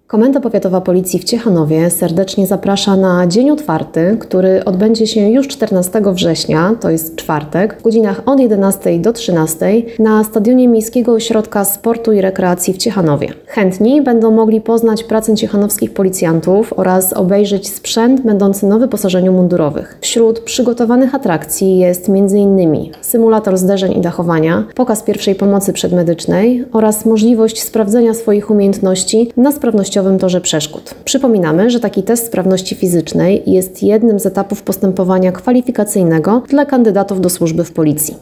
Komenda Powiatowa Policji w Ciechanowie serdecznie zaprasza na dzień otwarty, który odbędzie się już 14 września, to jest czwartek, w godzinach od 11 do 13 na Stadionie Miejskiego Ośrodka Sportu i Rekreacji w Ciechanowie. Chętni będą mogli poznać pracę ciechanowskich policjantów oraz obejrzeć sprzęt będący na wyposażeniu mundurowych. Wśród przygotowanych atrakcji jest m.in. symulator zderzeń i dachowania, pokaz pierwszej pomocy przedmedycznej oraz możliwość sprawdzenia swoich umiejętności na sprawnościowym torze przeszkód. Przypominamy, że taki test sprawności fizycznej jest jednym z etapów postępowania kwalifikacyjnego dla kandydatów do służby w Policji.